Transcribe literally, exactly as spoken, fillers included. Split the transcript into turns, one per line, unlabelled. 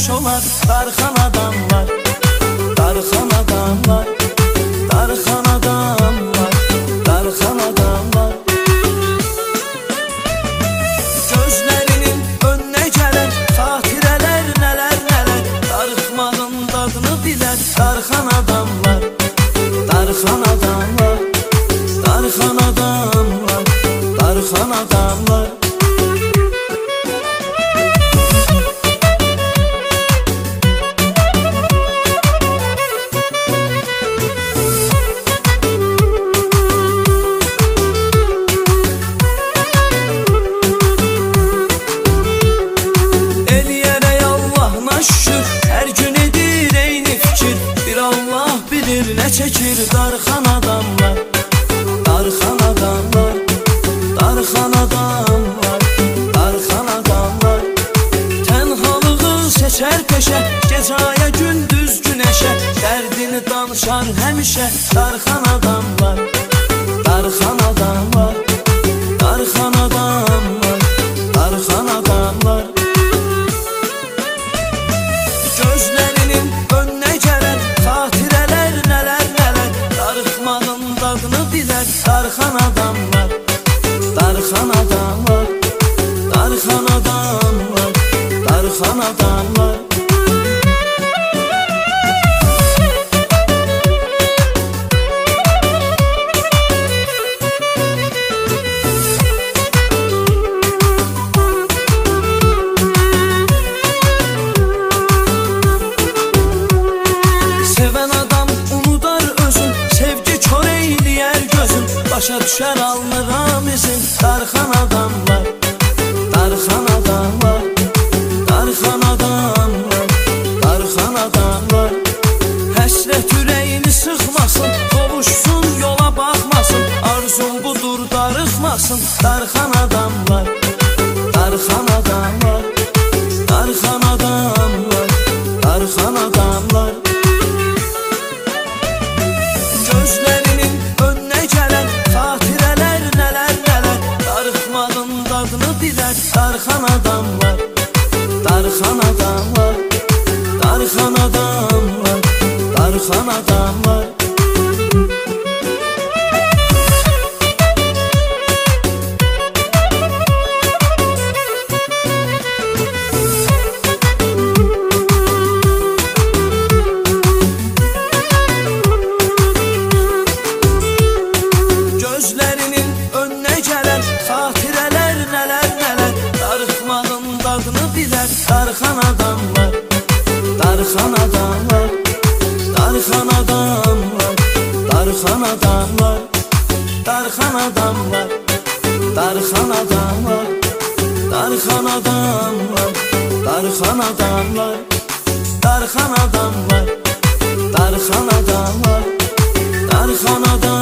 sərxoş olar darxan adamlar, darxan adamlar, darxan adamlar, darxan adamlar. Gözlərinin önünə gələn xatirələr nələr nələr, darıxmağın dadını bilər darxan adamlar, darxan adamlar, darxan adamlar, darxan adamlar. Hər gün edir eyni fikir, bir Allah bilir nə çəkir darxan adamlar, darxan adamlar, darxan adamlar, darxan adamlar. Tənhalığı seçər peşə, gecaya gündüz günəşə, dərdini danışar həmişə darxan adamlar, darxan adamlar, darxan adamlar, darxan adamlar. Gözlərinin önünə gələn xatirələr nələr nələr, darıxmağın dadını bilər darxan adamlar, darxan adamlar, darxan adamlar, darxan adamlar. Başa düşər almıram izin darxan adamlar, darxan adamlar, darxan adamlar, darxan adamlar. Həsrət ürəyini sıxmasın, qovuşsun yola baxmasın, arzum budur darıxmasın darxan adamlar, darxan adamlar, darxan adamlar, darxan adamlar. Gözlərinin önünə gələn xatirələr nələr nələr, darıxmağın dadını bilər darxan adamlar, darxan adamlar, darxan adamlar, darxan adamlar. Gözlərinin önünə gələn xatirələr nələr nələr, darıxmağın dadını bilər darxan adamlar, darxan adamlar, darxan adamlar, darxan adamlar, darxan adamlar, darxan adamlar, darxan adamlar, darxan adamlar, darxan adamlar, darxan adamlar, darxan adamlar.